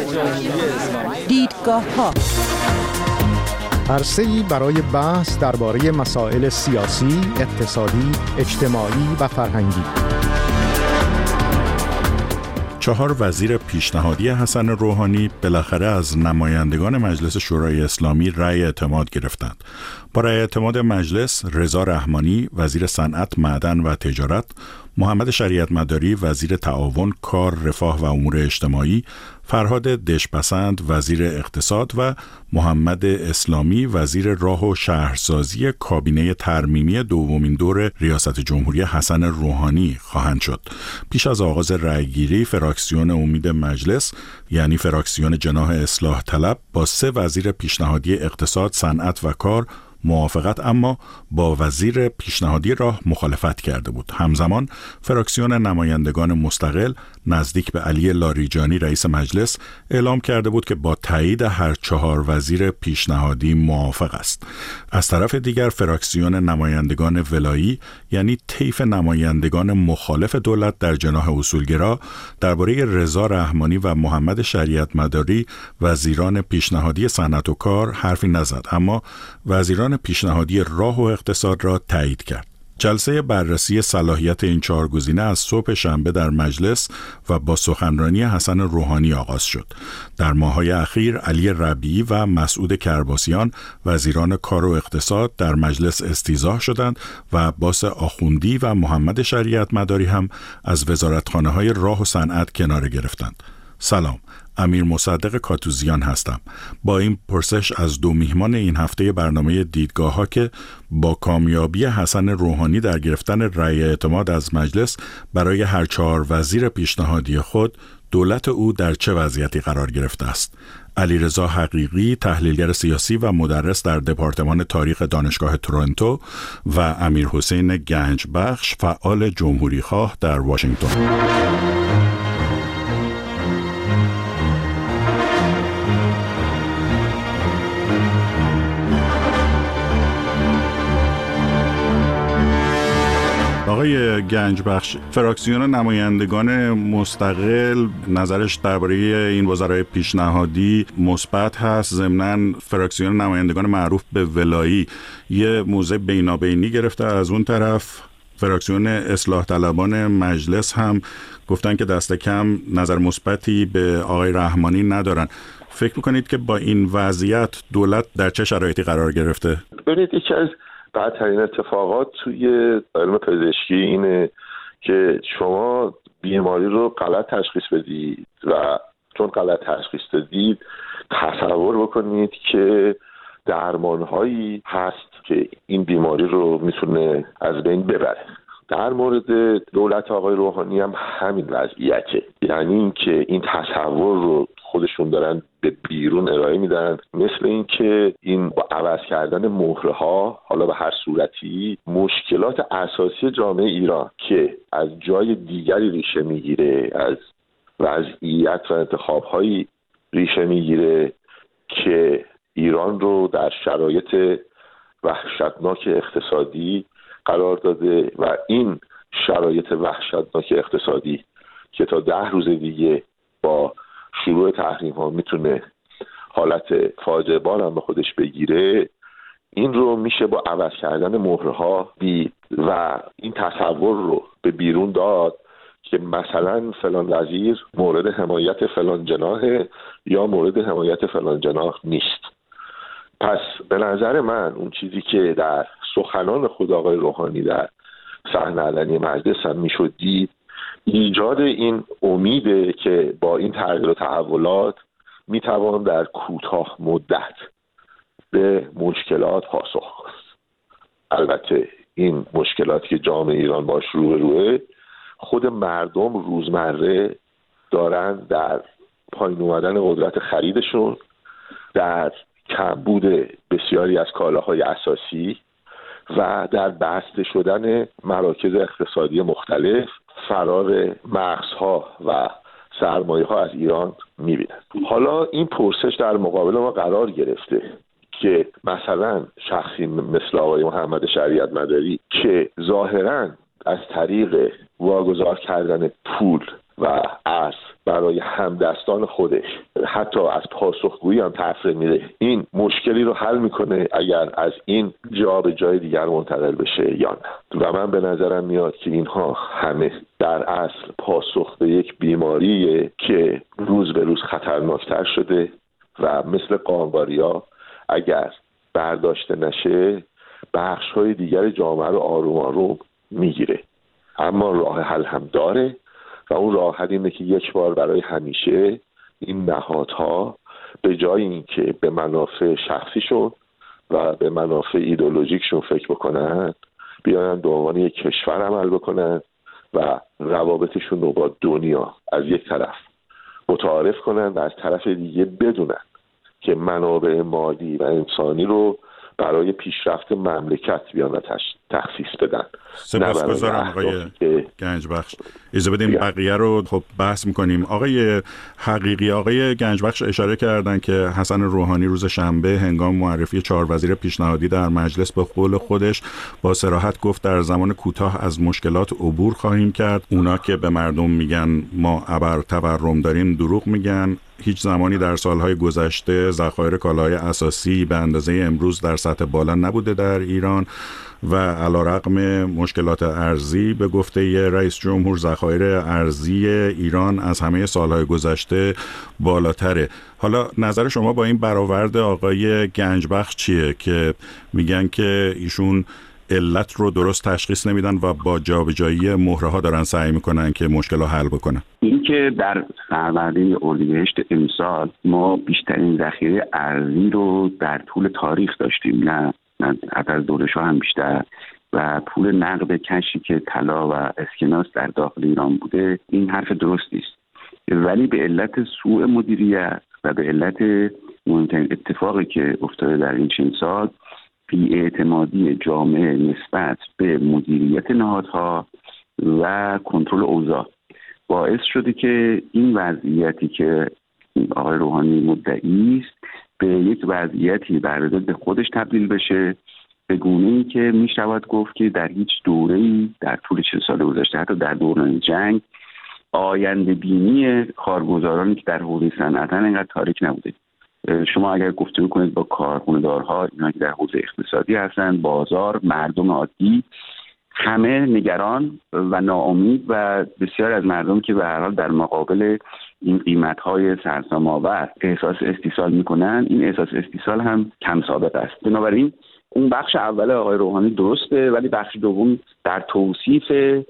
دیدگاه‌ها عرصه‌ای برای بحث درباره مسائل سیاسی، اقتصادی، اجتماعی و فرهنگی. 4 وزیر پیشنهادی حسن روحانی بالاخره از نمایندگان مجلس شورای اسلامی رأی اعتماد گرفتند. با رأی اعتماد مجلس، رضا رحمانی وزیر صنعت، معدن و تجارت، محمد شریعت مداری وزیر تعاون، کار، رفاه و امور اجتماعی، فرهاد دشپسند وزیر اقتصاد و محمد اسلامی وزیر راه و شهرسازی کابینه ترمیمی دومین دور ریاست جمهوری حسن روحانی خواهند شد. پیش از آغاز رأیگیری، فراکسیون امید مجلس یعنی فراکسیون جناح اصلاح طلب با 3 وزیر پیشنهادی اقتصاد، صنعت و کار موافقت اما با وزیر پیشنهادی راه مخالفت کرده بود. همزمان فراکسیون نمایندگان مستقل نزدیک به علی لاریجانی رئیس مجلس اعلام کرده بود که با تایید هر 4 وزیر پیشنهادی موافق است. از طرف دیگر فراکسیون نمایندگان ولایی یعنی طیف نمایندگان مخالف دولت در جناح اصولگرا درباره رضا رحمانی و محمد شریعت مداری وزیران پیشنهادی صنعت و کار حرفی نزد، اما وزیران پیشنهادی راه و اقتصاد را تایید کرد. جلسه بررسی صلاحیت این 4 گزینه از صبح شنبه در مجلس و با سخنرانی حسن روحانی آغاز شد. در ماه‌های اخیر علی ربیعی و مسعود کرباسیان وزیران کار و اقتصاد در مجلس استیضاح شدند و عباس آخوندی و محمد شریعت مداری هم از وزارتخانه‌های راه و صنعت کناره گرفتند. سلام، امیر مصدق کاتوزیان هستم. با این پرسش از 2 میهمان این هفته برنامه دیدگاه‌ها که با کامیابی حسن روحانی در گرفتن رأی اعتماد از مجلس برای هر 4 وزیر پیشنهادی خود، دولت او در چه وضعیتی قرار گرفته است؟ علیرضا حقیقی، تحلیلگر سیاسی و مدرس در دپارتمان تاریخ دانشگاه تورنتو و امیرحسین گنجبخش، فعال جمهوری‌خواه در واشنگتن. آقای گنجبخش، فراکسیون نمایندگان مستقل نظرش درباره این وزرای پیشنهادی مثبت هست. ضمناً فراکسیون نمایندگان معروف به ولایی یه موضع بینابینی گرفته. از اون طرف فراکسیون اصلاح طلبان مجلس هم گفتن که دست کم نظر مثبتی به آقای رحمانی ندارن. فکر میکنید که با این وضعیت دولت در چه شرایطی قرار گرفته؟ ببینید، یکی از بدترین اتفاقات توی علم پزشکی اینه که شما بیماری رو غلط تشخیص بدید و چون غلط تشخیص دادید تصور بکنید که درمانهایی هست که این بیماری رو میتونه از بین ببره. در مورد دولت آقای روحانی هم همین وضعیته، یعنی این که این تصور رو خودشون دارن به بیرون ارائه میدن، مثل این که این با عوض کردن مهرها حالا به هر صورتی مشکلات اساسی جامعه ایران که از جای دیگری ریشه میگیره، از وضعیت و انتخاب‌هایی ریشه میگیره که ایران رو در شرایط وحشتناک اقتصادی قرار داده و این شرایط وحشتناک اقتصادی که تا 10 روز دیگه با شروع تحریم ها میتونه حالت فاجعه بار هم به خودش بگیره، این رو میشه با عوض کردن مهرها دید و این تصور رو به بیرون داد که مثلا فلان وزیر مورد حمایت فلان جناح یا مورد حمایت فلان جناح نیست. پس به نظر من اون چیزی که در سخنان خود آقای روحانی در صحنه علنی مجلس هم میشد دید، ایجاد این امیده که با این تغییر و تحولات میتوان در کوتاه مدت به مشکلات پاسخ داد. البته این مشکلاتی که جامعه ایران باش روبروه، خود مردم روزمره دارن در پایین اومدن قدرت خریدشون، در کمبود بسیاری از کالاهای اساسی و در بسته شدن مراکز اقتصادی مختلف، فرار مغزها و سرمایه ها از ایران میبینن. حالا این پرسش در مقابل ما قرار گرفته که مثلا شخصی مثل آقای محمد شریعت مداری که ظاهراً از طریق واگذار کردن پول و اصل برای همدستان خودش حتی از پاسخگویی هم تفره میره، این مشکلی رو حل میکنه اگر از این جا به جای دیگر منتقل بشه یا نه. و من به نظرم میاد که اینها همه در اصل پاسخ به یک بیماریه که روز به روز خطرناکتر شده و مثل قانقاریا اگر برداشته نشه بخش‌های دیگر جامعه رو آروم آروم میگیره. اما راه حل هم داره و اون راه حل اینه که یک بار برای همیشه این نهادها به جای اینکه به منافع شخصیشون و به منافع ایدئولوژیکشون فکر بکنن، بیان به عنوان یک کشور عمل بکنن و روابطشون رو با دنیا از یک طرف متعارف کنن و از طرف دیگه بدونن که منابع مالی و انسانی رو برای پیشرفت مملکت بیان و تخصیص بدن. سپاسگزارم آقای گنجبخش. اجازه بدین بقیه رو خب بحث میکنیم. آقای حقیقی، آقای گنجبخش اشاره کردن که حسن روحانی روز شنبه هنگام معرفی 4 وزیر پیشنهادی در مجلس به قول خودش با صراحت گفت در زمان کوتاه از مشکلات عبور خواهیم کرد. اونا که به مردم میگن ما ابر تورم داریم دروغ میگن. هیچ زمانی در سالهای گذشته ذخایر کالاهای اساسی به اندازه امروز در سطح بالا نبوده در ایران و علیرغم مشکلات ارزی به گفته رئیس جمهور ذخایر ارزی ایران از همه سالهای گذشته بالاتره. حالا نظر شما با این برآورد آقای گنجبخش چیه که میگن که ایشون علت رو درست تشخیص نمیدن و با جابجایی مهره‌ها دارن سعی میکنن که مشکل رو حل بکنن؟ این که در فروردین اردیبهشت امسال ما بیشترین ذخیره ارزی رو در طول تاریخ داشتیم، نه از دوره شاه هم بیشتر، و پول نقد کشی که طلا و اسکناس در داخل ایران بوده، این حرف درستی است. ولی به علت سوء مدیریت و به علت مهمترین اتفاقی که افتاده در این چند سال، بی‌اعتمادی جامعه نسبت به مدیریت نهادها و کنترل اوضاع باعث شده که این وضعیتی که آقای روحانی مدعی است به یک وضعیتی برادر به خودش تبدیل بشه، به گونه‌ای که میشود گفت که در هیچ دوره‌ای در طول 40 سال گذشته، حتی در دوران جنگ، آینده بینی کارگزارانی که در حوزه صنعت اینقدر تاریک نبوده. شما اگر گفتگو کنید با کارخانه‌دارها، اینا که در حوزه اقتصادی هستن، بازار، مردم عادی، همه نگران و ناامید و بسیار از مردم که به هر حال در مقابل این قیمت‌های سرسام‌آور احساس استیصال می‌کنن، این احساس استیصال هم کم سابقه است. بنابراین اون بخش اول آقای روحانی درسته، ولی بخش دوم در توصیف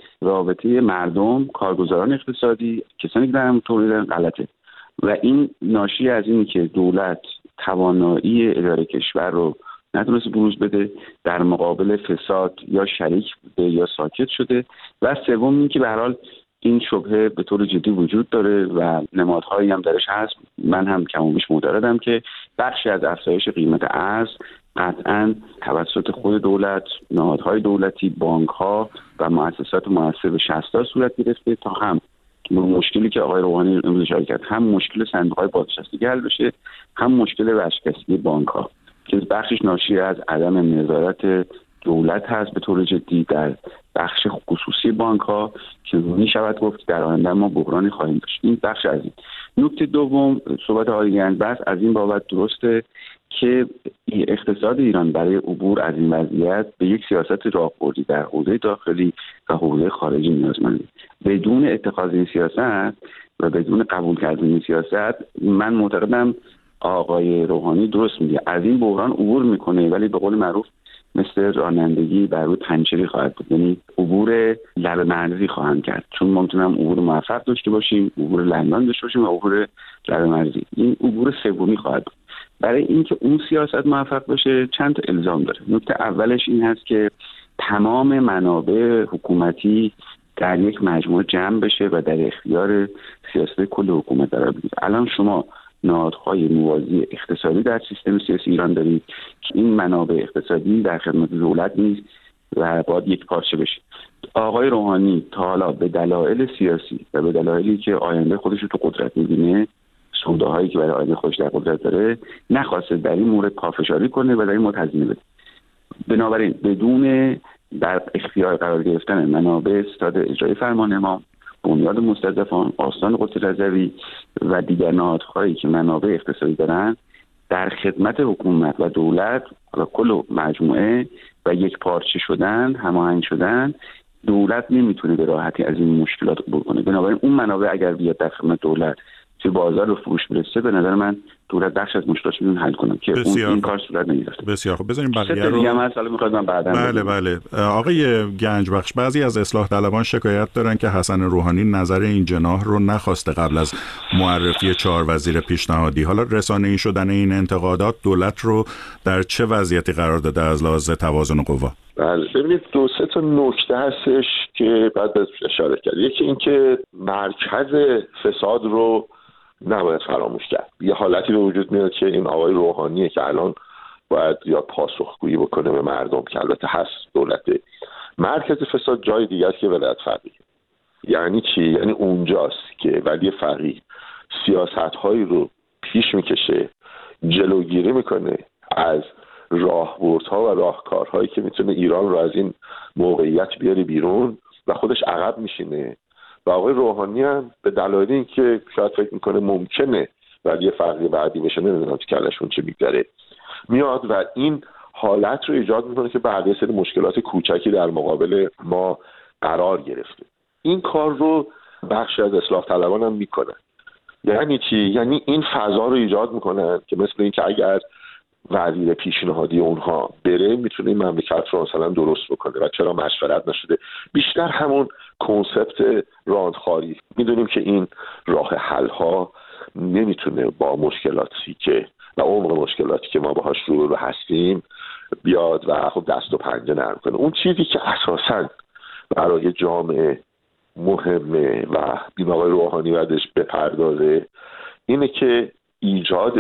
رابطه مردم، کارگزاران اقتصادی، کسانی که دارن تولید غلطه. و این ناشی از اینه که دولت توانایی اداره کشور رو نتونست بروز بده، در مقابل فساد یا شریک بوده یا ساکت شده، و سوم این که به هر حال این شبهه به طور جدی وجود داره و نمادهایی هم درش هست. من هم کم و بیش معتقدم که بخشی از افزایش قیمت ارز قطعاً توسط خود دولت، نهادهای دولتی، بانک‌ها و مؤسسات مؤثر به 60 صورت گرفته تا هم مشکلی که آقای روحانی امروز اشاره کرد، هم مشکل صندوق‌های بازنشستگی حل بشه، هم مشکل ورشکستگی بانک‌ها که بخشش ناشی از عدم نظارت دولت هست به طور جدی در بخش خصوصی بانک‌ها که می‌شود گفت در آینده ما بحرانی خواهیم داشت. این بخش از این. نکته دوم، صحبت آقای گنجبخش از این بابت درسته که اقتصاد ایران برای عبور از این وضعیت به یک سیاست راهبردی در حوزه داخلی و حوزه خارجی نیازمنده. بدون اتخاذ این سیاست و بدون قبول کردن این سیاست، من معتقدم آقای روحانی درست میگه، از این بحران عبور میکنه، ولی به قول معروف مثل رانندگی بر روی پنچری خواهد بود، یعنی عبور لب مرزی خواهند کرد، چون ممکنه هم عبور موفق داشته باشیم، عبور لندن داشته باشیم و عبور لب مرزی. این عبور سومی خواهد بود. برای اینکه اون سیاست موفق بشه چند تا الزام داره. نکته اولش این هست که تمام منابع حکومتی در یک مجموعه جمع بشه و در اختیار سیاست کل حکومت قرار بگیره. الان شما نهادهای موازی اقتصادی در سیستم سیاسی ایران دارید که این منابع اقتصادی در خدمت دولت نیست و باید یک پارچه بشه. آقای روحانی تا حالا به دلایل سیاسی و به دلایلی که آینده خودش رو تو قدرت می‌بینه، سوداهایی که برای آینده خودش در قدرت داره، نخواسته در این مورد پافشاری کنه و در این مورد هزینه بده. بنابراین بدون در اختیار قرار گرفتن منابع ستاد اجرایی فرمان امام، بنیاد مستضعفان، آستان قدس رضوی و دیگر نهادهایی که منابع اقتصادی دارن در خدمت حکومت و دولت و کل مجموعه و یک پارچه شدن، هماهنگ شدن، دولت نمیتونه به راحتی از این مشکلات عبور کنه. بنابراین اون منابع اگر بیاد در خدمت دولت توی بازار رو فروش برسه، به نظر من دولت بخش از مشکلاتش رو حل کنه که این کار صورت نمیگیره. بسیار خوب، بذاریم بقیه رو. دیگه مثلا میخواد من بعدا بله آقای گنجبخش، بعضی از اصلاح طلبان شکایت دارن که حسن روحانی نظر این جناح رو نخواسته قبل از معرفی 4 وزیر پیشنهادی. حالا رسانه‌ای شدن این انتقادات دولت رو در چه وضعیتی قرار داده از لحاظ توازن قوا؟ بله، ببینید 2-3 تا نکته هستش که بعد اشاره کرد. یکی این که مرکز فساد رو نباید فراموش کرد. یه حالتی به وجود میاد که این آقای روحانیه که الان باید یا پاسخگویی بکنه به مردم، که البته هست دولت. مرکز فساد جای دیگه است که ولایت فقیه. یعنی چی؟ یعنی اونجاست که ولی فقیه سیاست‌هایی رو پیش میکشه، جلوگیری میکنه از راهبردها و راهکارهایی که میتونه ایران رو از این موقعیت بیاره بیرون و خودش عقب میشینه. و آقای روحانی هم به دلایل اینکه شاید فکر میکنه ممکنه ولی فقیه بعدی بشه، نمیدونم تو کلشون چه میگذره، میاد و این حالت رو ایجاد میکنه که بعد سری مشکلات کوچکی در مقابل ما قرار گرفته. این کار رو بخشی از اصلاح طلبان هم میکنن. یعنی چی؟ یعنی این فضا رو ایجاد میکنن که مثل این که اگر وزیر پیشنهادی اونها بره میتونه این مملکت رو مثلا درست بکنه و چرا مشورت نشده. بیشتر همون کنسپت راندخاری. میدونیم که این راه حل ها نمیتونه با مشکلاتی که و عمق مشکلاتی که ما باهاش روبرو هستیم بیاد و خب دست و پنجه نرم کنه. اون چیزی که اساساً برای جامعه مهمه و بین آقای روحانی بعدش بپردازه اینه که ایجاد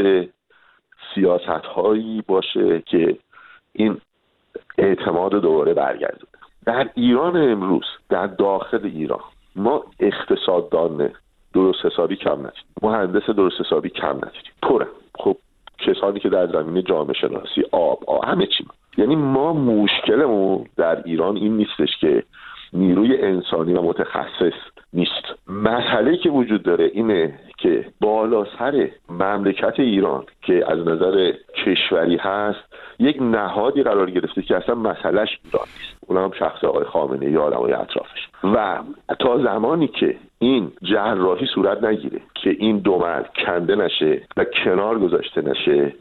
سیاست‌هایی باشه که این اعتماد دوباره برگردونه. در ایران امروز، در داخل ایران، ما اقتصاددان درست حسابی کم نداریم، مهندس درست حسابی کم نداریم، پره. خب کسانی که در زمینه جامعه شناسی، آب همه چی. یعنی ما مشکلمون در ایران این نیستش که نیروی انسانی و متخصص نیست. مسئله‌ای که وجود داره اینه که بالا سر مملکت ایران که از نظر کشوری هست یک نهادی قرار گرفته که اصلا مسئلهش ایران نیست، اونم شخص آقای خامنه‌ای و آدمای اطرافش. و تا زمانی که این جراحی صورت نگیره که این دو مرد کنده نشه و کنار گذاشته نشه،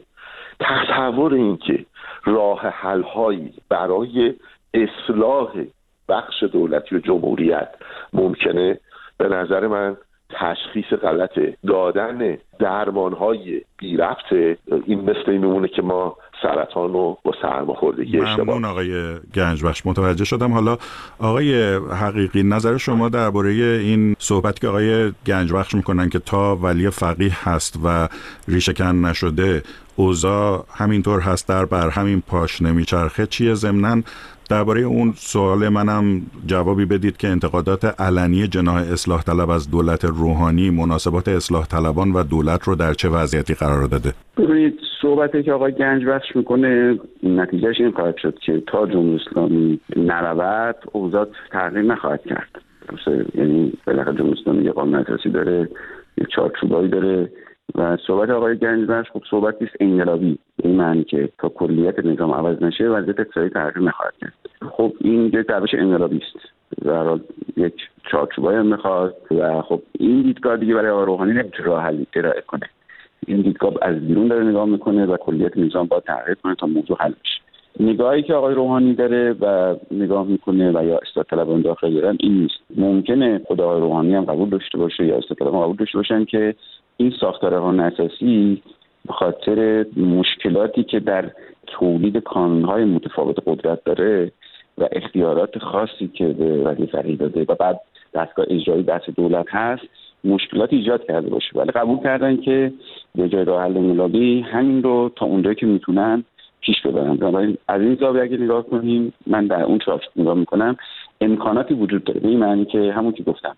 تصور این که راه حل‌هایی برای اصلاح بخش دولتی و جمهوریت ممکنه، به نظر من تشخیص غلط دادن درمانهای بی ربط. این مثل این میمونه که ما سرطان رو با سرماخوردگی اشتباه. ممنون آقای گنجبخش، متوجه شدم. حالا آقای حقیقی، نظر شما درباره این صحبتی که آقای گنجبخش میکنن که تا ولی فقیه هست و ریشه کن نشده اوضاع همینطور هست، در بر همین پاش نمیچرخه، چیه؟ ضمناً درباره اون سوال منم جوابی بدید که انتقادات علنی جناح اصلاح طلب از دولت روحانی مناسبات اصلاح طلبان و دولت رو در چه وضعیتی قرار داده؟ ببینید، صحبتی که آقای گنجبخش میکنه نتیجهش این خواهد شد که تا جمهوری اسلامی نرود اوضاع تغییر نخواهد کرد. یعنی بالاخره جمهوری اسلامی یه قانون اساسی داره، یه چارچوبایی داره و صحبت آقای گنجبخش خب صحبتی است انقلابی، به این معنی که تا کلیت نظام عوض نشه وضعیت اقتصادی تغییر نخواهد کرد. خب این یک روش انقلابی است، در حال یک چارچوبایی هم میخواد و خب این دیدگاه دیگه برای آقای روحانی نمیتونه راه حل ارائه کنه. این دیدگاه از بیرون داره نگاه میکنه و کلیت نظام باید تغییر کنه تا موضوع حل بشه. نگاهی که آقای روحانی داره و نگاه میکنه و یا اصلاح طلبان داخل دارن این نیست. ممکنه خود آقای روحانی هم قبول داشته باشه یا اصلاح طلبان قبول داشته باشن که این ساختار قانون اساسی به خاطر مشکلاتی که در تولید کانون‌های متفاوت قدرت داره و اختیارات خاصی که به وزیر فقیه داده و بعد دستگاه اجرایی دست دولت هست مشکلات ایجاد کرده باشه، ولی قبول کردن که به جای راه حل انقلابی همین رو تا اونجایی که میتونن پیش ببرن. بنابراین از این زاویه اگه نگاه کنیم، من در اون چارچوب نگاه میکنم، امکاناتی وجود داره. به این معنی که همون که گفتم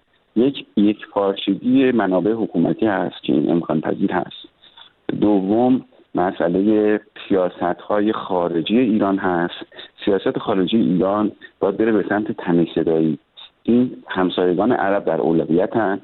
یک پارچگی منابع حکومتی هست که این امکان پذیر هست. دوم، مسئله سیاست‌های خارجی ایران هست. سیاست خارجی ایران باید بره به سمت تنش زدایی این همسایگان عرب در اولویتن.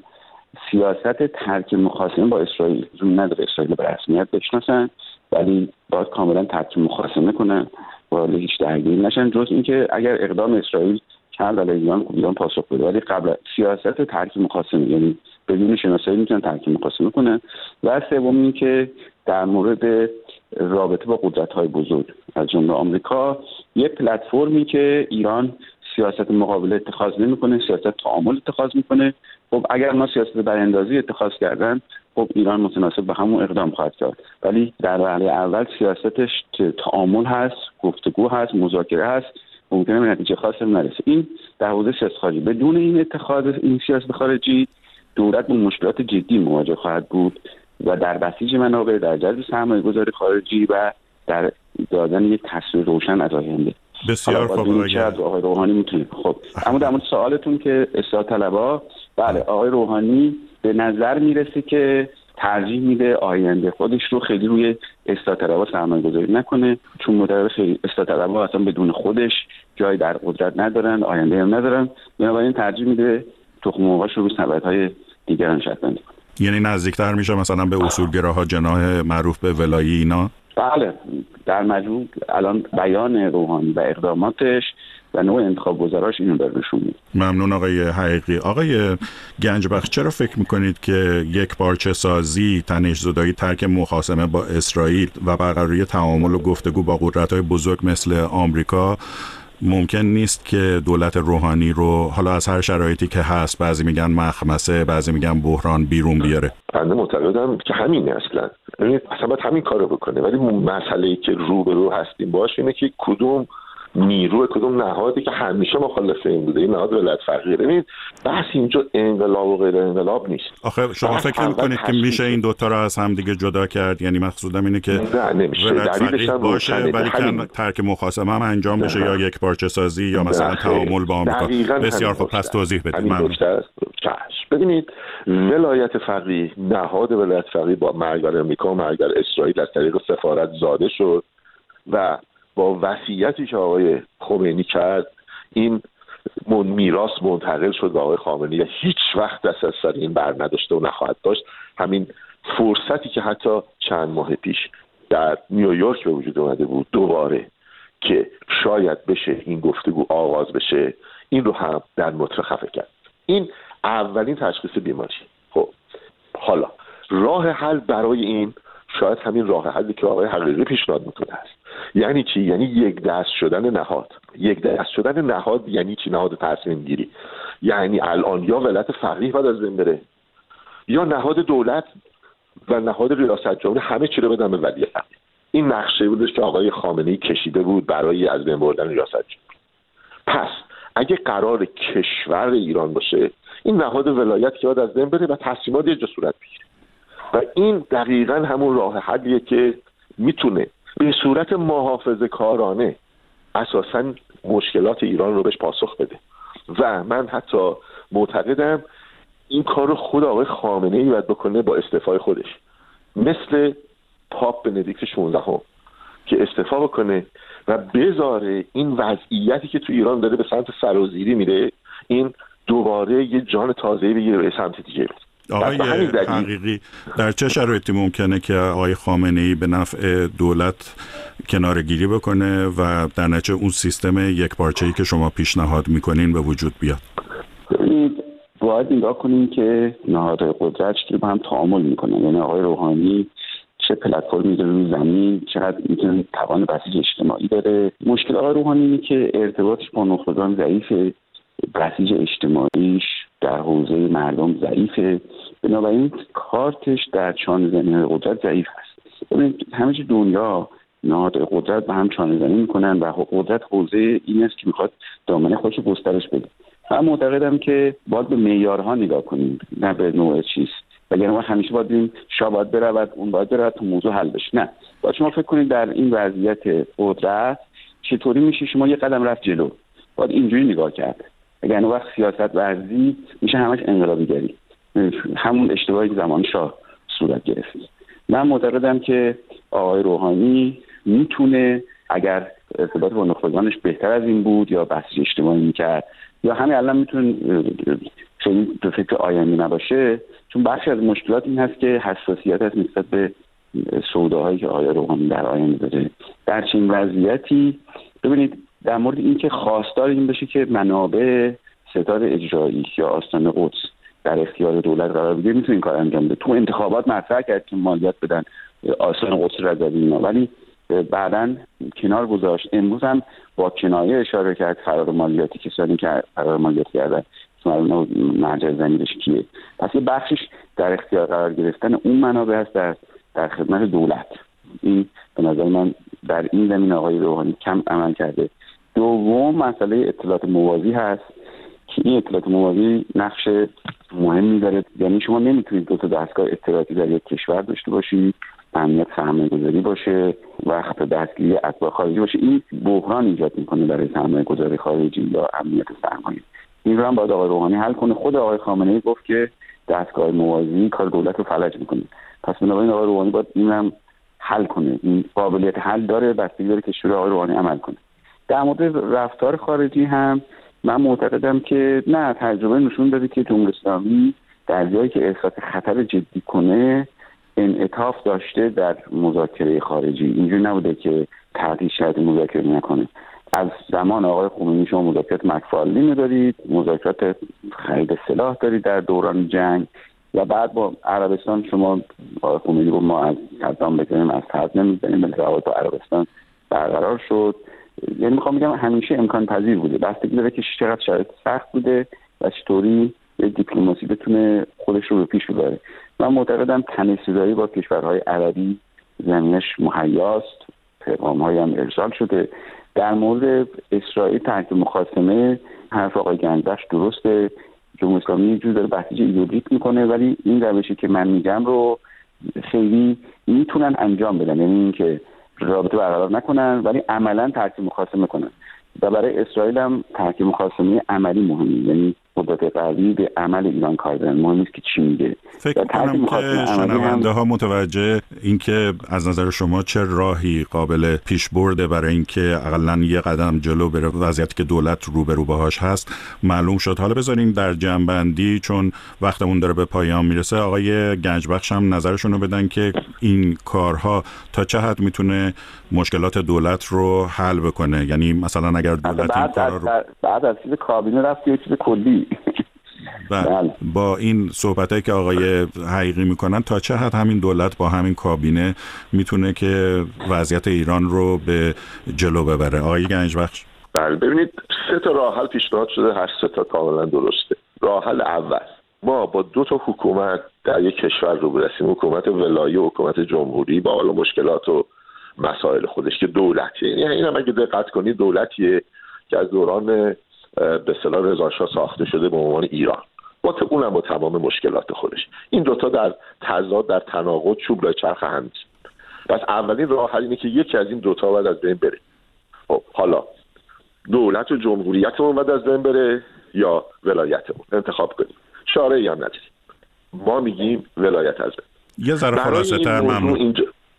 سیاست ترک مخاصمه با اسرائیل زون نداره اسرائیل به رسمیت بشناسن، ولی باید کاملا ترک مخاصمه کنن و هیچ درگیری نشن، جز اینکه اگر اقدام اسرائیل کرد علیه ایران ایران پاسخ بده، ولی قبل سیاست ترک مخاصمه یعنی بدون شناسایی میتونن ترک مخاصمه کنن. و سوم این که در مورد رابطه با قدرت‌های بزرگ از جمله آمریکا، یه پلتفرمی که ایران سیاست مقابله اتخاذ نمی‌کنه، سیاست تعامل اتخاذ می‌کنه. خب اگر ما سیاست براندازی اتخاذ کردن، خب ایران متناسب به همون اقدام خواهد کرد، ولی در وهله اول سیاستش تعامل هست، گفتگو هست، مذاکره هست، ممکنه به نتیجه خاصی نرسه. این در حوزه سیاست خارجی. بدون این اتخاذ این سیاست خارجی دولت با مشکلات جدی مواجه خواهد بود و در بسیج منابع، در جذب سرمایه‌گذاری خارجی و در دادن یک تصویر روشن از آینده. بسیار خوب. آقای روحانی میتونه. خب اما در مورد سوالتون که اصلاح طلبها، بله آقای روحانی به نظر میرسه که ترجیح میده آینده خودش رو خیلی روی اصلاح طلبها سرمایه‌گذاری نکنه، چون معتقد اصلاح طلبها اصلا بدون خودش جای در قدرت ندارن، آینده هم ندارن، بنابراین ترجیح میده تخم مرغاش رو سبدهای دیگران شکل بده. یعنی نزدیکتر میشه مثلا به اصولگراها، جناح معروف به ولایی اینا. بله در مجموع الان بیان روحانی و اقداماتش و نوع انتخاب گذاراش اینو داره نشون میده. ممنون آقای حقیقی. آقای گنجبخش، چرا فکر میکنید که یک پارچه سازی، تنش‌زدایی، ترک مخاصمه با اسرائیل و برقراری تعامل و گفتگو با قدرت‌های بزرگ مثل آمریکا ممکن نیست که دولت روحانی رو حالا از هر شرایطی که هست، بعضی میگن مخمسه، بعضی میگن بحران، بیرون بیاره؟ بنده معتقدم که همینه اصلا باید همین کارو بکنه، ولی مسئله‌ای که رو هستیم باش اینه که کدوم نیرو، کدوم نهادی که همیشه مخالف این بوده، این نهاد ولایت فقیه. ببینید بحث اینجا انقلاب و غیر انقلاب نیست. آخه شما فکر می‌کنید که میشه این دوتا رو از هم دیگه جدا کرد؟ یعنی مقصودم اینه که نه نمیشه، دلیلش باشه ولی که ترک مخاصمه هم انجام بشه یا یک پارچه سازی یا مثلا تعامل با آمریکا. بسیار خوب، پس توضیح بدید. ببینید ولایت فقیه، نهاد ولایت فقیه با مرگر آمریکا و مرگر اسرائیل از طریق سفارت زاده شد و با وصیتی که آقای خمینی کرد این میراث منتقل شد به آقای خامنه‌ای و هیچ وقت دست از سر این بر نداشته و نخواهد داشت. همین فرصتی که حتی چند ماه پیش در نیویورک به وجود اومده بود دوباره که شاید بشه این گفتگو آغاز بشه، این رو هم در مطلق خفه کرد. این اولین تشخیص بیماری. خب حالا راه حل برای این شاید همین راه حلی که آقای حقیقی پیشنهاد میکنه است. یعنی چی؟ یعنی یک دست شدن نهاد. یک دست شدن نهاد یعنی چی؟ نهاد تصمیم گیری. یعنی الان یا ولایت فقیه باید از بین بره یا نهاد دولت و نهاد ریاست جمهوری همه چی رو بدن به ولی فقیه. این نقشه بودش که آقای خامنه‌ای کشیده بود برای از بین بردن ریاست جمهوری. پس اگه قرار کشور ایران باشه، این نهاد ولایت که باید از بین بره و تصمیمات یه جا صورت بگیره. و این دقیقاً همون راه حلیه که میتونه به صورت محافظه کارانه اساساً مشکلات ایران رو بهش پاسخ بده. و من حتی معتقدم این کار رو خود آقای خامنه‌ای باید بکنه با استعفای خودش، مثل پاپ بندیکت 16 که استعفا بکنه و بذاره این وضعیتی که تو ایران داره به سمت سرازیری میره، این دوباره یه جان تازه‌ای بگیره به سمت دیگه. آقای حقیقی، در چه شرایطی ممکنه که آقای خامنه‌ای به نفع دولت کناره‌گیری بکنه و در نتیجه اون سیستم یکپارچه‌ای که شما پیشنهاد میکنین به وجود بیاد؟ باید نگاه کنیم که نهادهای قدرت که با هم تعامل میکنن، یعنی آقای روحانی چه پلتفرمی داره روی زمین، چقدر میتونه توان بسیج اجتماعی داره. مشکل آقای روحانی اینه که ارتباطش با نخبگان ضعیفه، بسیج اجتماعیش در حوزه مردم ضعیفه، بنابراین کارتش در چانه زنی قدرت ضعیف هست. ببینید همه چی دنیا نهاد قدرت با هم چانه زنی میکنن و قدرت حوزه این است که میخواد دامنه خودش رو گسترش بده. من معتقدم که باید به معیارها نگاه کنیم، نه به نوع چیز. وگرنه ما همیشه باید بگیم شاه باید برود، اون باید برود تا موضوع حل بشه. نه، باید شما فکر کنید در این وضعیت قدرت چطوری میشه شما یه قدم رفت جلو. باید اینجوری نگاه کرد. اگر وقت سیاست ورزی میشه همش انقلابیگری، همون اشتباهی که زمان شاه صورت گرفت. من معتقدم که آقای روحانی میتونه اگر ارتباط با نخبگانش بهتر از این بود یا بحث اجتماعی میکرد یا همین الان میتونه خیلی به فکر آینده نباشه، چون بخشی از مشکلات این هست که حساسیت هست نسبت به سوداهایی که آقای روحانی در آینده داره. در چنین وضعیتی ببینید در مورد اینکه خواستار این بشه که منابع ستاد اجرایی یا آستان قدس در اختیار دولت قرار بگیره، میتونه این کار انجام بده. تو انتخابات مطرح کرد که مالیات بدن آستان قدس رضوی اینا، ولی بعداً کنار گذاشت. امروز هم با کنایه اشاره کرد فرار مالیاتی، کسانی که فرار مالیاتی کردن مرجع ضمیرش کیه. پس یه بخشش در اختیار قرار گرفتن اون منابع هست در خدمت دولت. این به نظر من در این زمین آقای روحانی کم عمل کرده. دوم مسئله اطلاعات موازی هست که این اطلاعات موازی نقش مهمی داره. یعنی شما نمیتونید دو تا دستگاه اطلاعاتی در یک کشور داشته باشید، امنیت سرمایه‌گذاری باشه، وقت دستگیری اتباع خارجی باشه. این بحران ایجاد میکنه برای سرمایه‌گذاری خارجی یا امنیت سرمایه. این رو هم باید آقای روحانی حل کنه. خود آقای خامنه‌ای گفت که دستگاه موازی کار دولت رو فلج میکنه. پس بنابراین آقای روحانی باید این هم حل کنه. این قابلیت حل داره، بستگی داره که شروع آقای روحانی عمل کنه. در مورد رفتار خارجی هم من معتقدم که نه، تجربه نشون داده که جمهوری اسلامی در جایی که احساس خطر جدی کنه انعطاف داشته در مذاکره خارجی. اینجوری نبوده که تعطیل شرط مذاکره نکنه. از زمان آقای خمینی شما مذاکرات مکفالین دارید، مذاکرات خرید سلاح دارید در دوران جنگ، و بعد با عربستان شما آقای خمینی رو ما از صدام بکنیم، از طرف نمیزنیم، بلکه روابط با عربستان برقرار شد. یعنی میخوام بگم همیشه امکان پذیر بوده، بستگی داره که چقدر شرایط سخت بوده و چطوری دیپلماسی بتونه خودش رو به پیش ببره. من معتقدم تنش‌زایی با کشورهای عربی زمینش مهیاست، پیغام‌هایی هم ارسال شده. در مورد اسرائیل تحت مخاصمه حرف آقای گنجبخش درسته، جمهوری اسلامی یه جور داره بسیج ایدئولوژیک میکنه، ولی این روشی که من میگم رو خیلی میتونن انجام بدن، یعنی اینکه رابطه برقرار نکنن ولی عملا تحت مخاصمه کنن. و برای اسرائیل هم تحت مخاصمه عملی مهمه، یعنی قدرت غربی به عمل ایران کار دارن، مهم نیست که چی میگه. فکر کنم که شنونده ها متوجه این که از نظر شما چه راهی قابل پیش برده برای اینکه حداقل یه قدم جلو بره وضعیتی که دولت روبرو باهاش هست معلوم شد. حالا بذاریم در جنبندی، چون وقتمون داره به پایان میرسه، آقای گنجبخش هم نظرشون رو بدن که این کارها تا چه حد میتونه مشکلات دولت رو حل بکنه. یعنی مثلا اگر دولت این کارا رو بعد از چیز کابینه رفت یه چیز کلی با این صحبتایی که آقای حقیقی میکنن تا چه حد همین دولت با همین کابینه میتونه که وضعیت ایران رو به جلو ببره؟ آقای گنجبخش. بله، ببینید 3 راه حل پیشنهاد شده، هر 3 کاملا درسته. راه حل اول، ما با 2 حکومت در یک کشور رو برسیم، حکومت ولایی و حکومت جمهوری، با حالا مشکلات و مسائل خودش که دولتیه. یعنی این هم اگه دقت کنید دولتیه که از دوران به اصطلاح رضا شاه ساخته شده به عنوان ایران، اونم با تمام مشکلات خودش. این 2 در تضاد، در تناقض، چوب لای چرخ هم نیست. پس اولین راه حل اینه که یکی از این 2 باید از بین بره. حالا دولت و جمهوریتمون باید از بین بره یا ولایتمون، انتخاب کنیم. چاره‌ای هم نداریم. ما میگیم ولایت از بین. یه ذره خلاصه‌تر ممنون.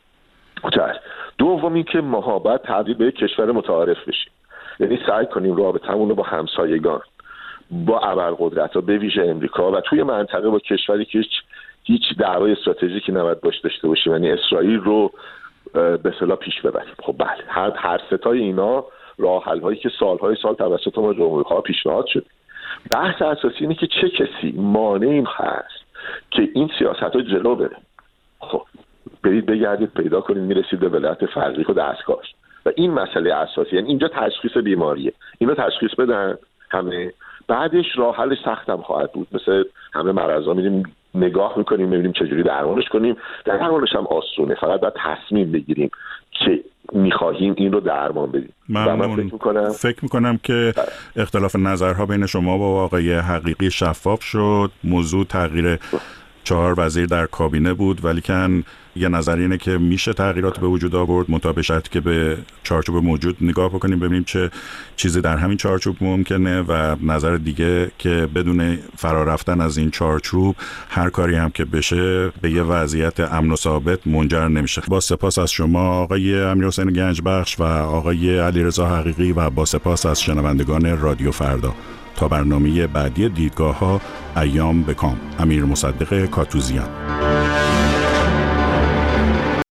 دوم این که ما باید تبدیل به یک کشور متعارف بشیم، یعنی سعی کنیم رابطمون رو با همسایگان، با ابرقدرت‌ها، به ویژه امریکا و توی منطقه با کشوری که هیچ دعوای استراتژیکی نباید باش داشته باشیم، یعنی اسرائیل رو به اصطلاح پیش ببریم. خب بله، هر 3 اینا راه حل‌هایی که سال توسط ما جمهوری‌خواه پیشنهاد شد. بحث اساسی اینه که چه کسی مانع این هست که این سیاست‌ها جلو بره. خب برید بگردید پیدا کنید، میرسید به ولایت فقیه و دستگاهش. و این مسئله اساسی، یعنی اینجا تشخیص بیماریه، اینو تشخیص بدن همه، بعدش راه حل سختم خواهد بود. مثل همه مرضا میریم نگاه میکنیم میبینیم چجوری درمانش کنیم، درمانش هم آسونه، فقط باید تصمیم بگیریم که میخواهیم این رو درمان بدیم. من فکر میکنم که اختلاف نظرها بین شما و آقای حقیقی شفاف شد. موضوع تغییر 4 وزیر در کابینه بود، ولی کن یه نظر اینه که میشه تغییرات به وجود آورد، مطابق شرطی که به چارچوب موجود نگاه بکنیم ببینیم چه چیزی در همین چارچوب ممکنه، و نظر دیگه که بدون فرار رفتن از این چارچوب هر کاری هم که بشه به یه وضعیت امن و ثابت منجر نمیشه. با سپاس از شما آقای امیرحسین گنجبخش و آقای علیرضا حقیقی و با سپاس از شنوندگان رادیو فردا. تا برنامه بعدی دیدگاه ها، ایام بکام. امیر مصدق کاتوزیان.